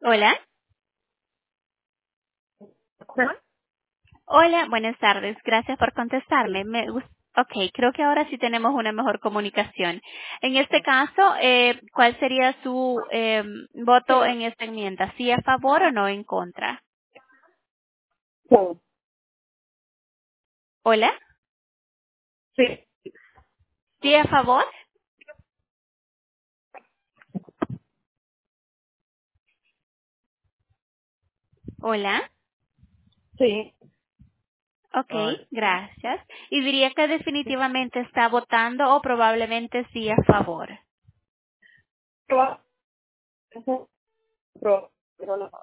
Hola. Ajá. Hola, buenas tardes. Gracias por contestarme. Ok, creo que ahora sí tenemos una mejor comunicación. En este caso, ¿cuál sería su voto Sí, en esta enmienda? ¿Sí a favor o no en contra? sí, Hola. sí, ¿Sí a favor? Hola. sí. Ok, Ahora, gracias. Y diría que definitivamente está votando o probablemente sí a favor. Pro- pero no.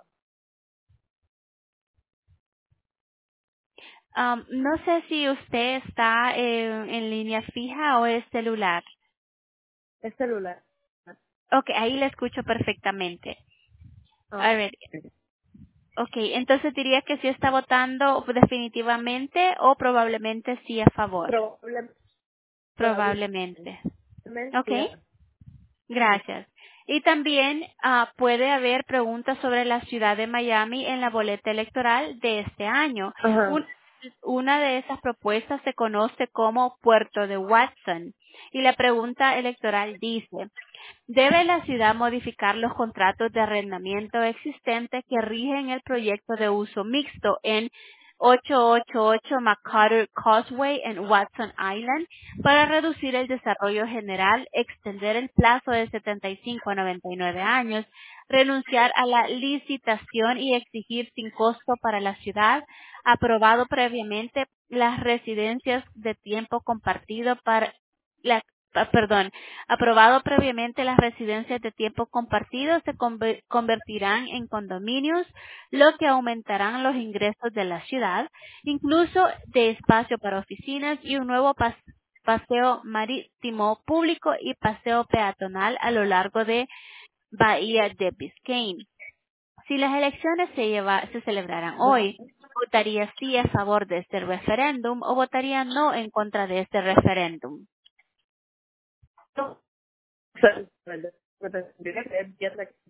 No sé si usted está en línea fija o es celular. Es celular. Ok, ahí le escucho perfectamente. A Ah, ver, ok, entonces diría que sí está votando definitivamente o probablemente sí a favor. probablemente Probablemente. Ok, sí. Sí. gracias. Y también puede haber preguntas sobre la ciudad de Miami en la boleta electoral de este año. Ajá. Un- una de esas propuestas se conoce como Puerto de Watson y la pregunta electoral dice, ¿debe la ciudad modificar los contratos de arrendamiento existentes que rigen el proyecto de uso mixto en 888 McCarter Causeway en Watson Island para reducir el desarrollo general, extender el plazo de 75 a 99 años, renunciar a la licitación y exigir sin costo para la ciudad, aprobado previamente las residencias de tiempo compartido para la perdón, aprobado previamente las residencias de tiempo compartido se convertirán en condominios, lo que aumentarán los ingresos de la ciudad, incluso de espacio para oficinas y un nuevo paseo marítimo público y paseo peatonal a lo largo de Bahía de Biscayne. Si las elecciones se celebraran hoy, ¿votaría sí a favor de este referéndum o votaría no en contra de este referéndum? No, o sea, tendría que entienda que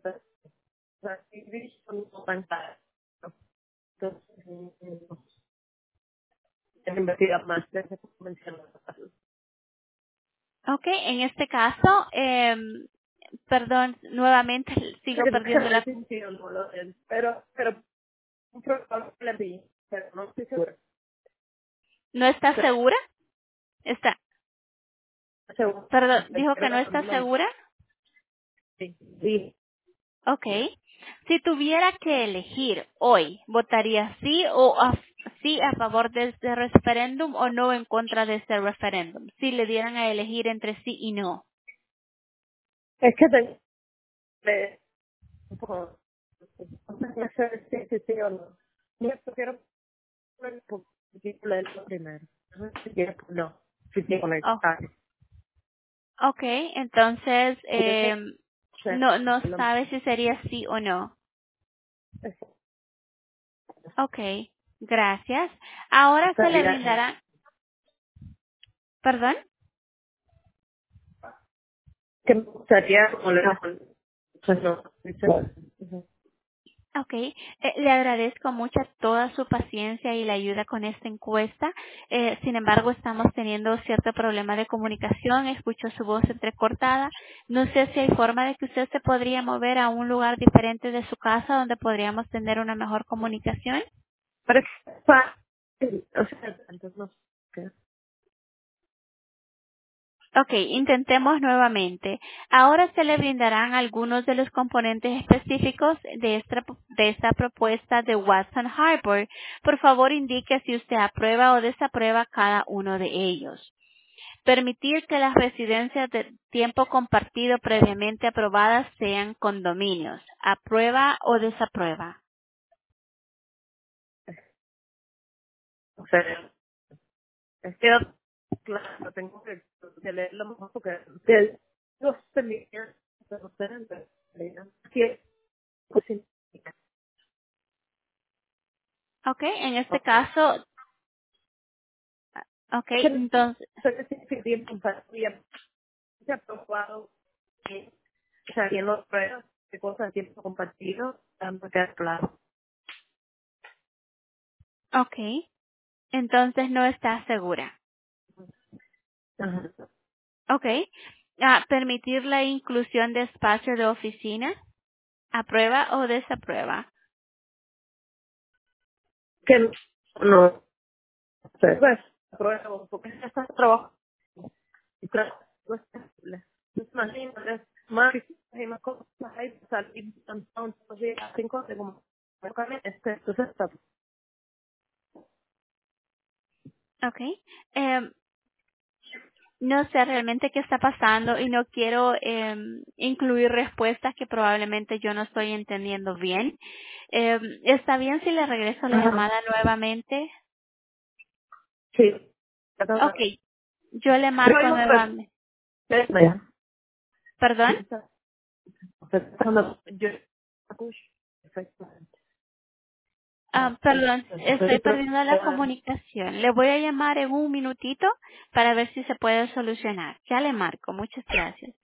no tan caro. Entonces, es investigar más de ese mencionado. Ok, en este caso, perdón, nuevamente sigo Que no perdiendo sé la... si sí o no lo es, pero probablemente, pero no estoy segura. ¿No está segura? Está, Seguro. perdón, dijo que no Pero está no, segura. sí. Sí. Ok. Si tuviera que elegir hoy, ¿votaría sí a favor de este referéndum o no en contra de este referéndum? Si le dieran a elegir entre sí y no. Es que tengo un poco, no sé si sí o no. Yo prefiero poner el título del primero. No sé si quiero, no, si quiero poner Oh, ok, entonces o sea, no no, sabe si sería sí o no. eso Ok, gracias. Ahora se le estaría, brindará, perdón. que me gustaría poner pues no, estoy segura. Ujú. Ok, le agradezco mucho toda su paciencia y la ayuda con esta encuesta. Sin embargo, estamos teniendo cierto problema de comunicación. Escucho su voz entrecortada. No sé si hay forma de que usted se podría mover a un lugar diferente de su casa donde podríamos tener una mejor comunicación. Pero es fácil, o sea, entonces no sé. Ok, intentemos nuevamente. Ahora se le brindarán algunos de los componentes específicos de esta propuesta de Watson Harbor. Por favor, indique si usted aprueba o desaprueba cada uno de ellos. Permitir que las residencias de tiempo compartido previamente aprobadas sean condominios. ¿Aprueba o desaprueba? O sea, es que, claro, tengo que leerlo mejor porque los semillas de los cerebros, sí, pues sí. Ok, en este Ok. caso, ok, Es que no entonces, sé si tiempo ya se ha probado, o sea, ¿quién lo prueba? qué cosa de tiempo compartido, me queda claro. Okay. Entonces no está segura. Ajá. Okay. Permitir la inclusión de espacio de oficina. ¿Aprueba o desaprueba? Que no sé, pues, apruebo, porque ya está el trabajo y no es posible. Es más lindo, es más, hay más cosas, hay que salir tantos días, 5 de como, entonces está. Okay. No sé realmente qué está pasando y no quiero incluir respuestas que probablemente yo no estoy entendiendo bien. ¿Está bien si le regreso la Ajá. llamada nuevamente? Sí. Ya te Ok, veo. yo le Yo marco oigo nuevamente. perfecto. ¿Perdón? Yo escucho perfectamente. Perdón, estoy Estoy perdiendo la preocupada. comunicación. Le voy a llamar en un minutito para ver si se puede solucionar. Ya le marco. Muchas gracias.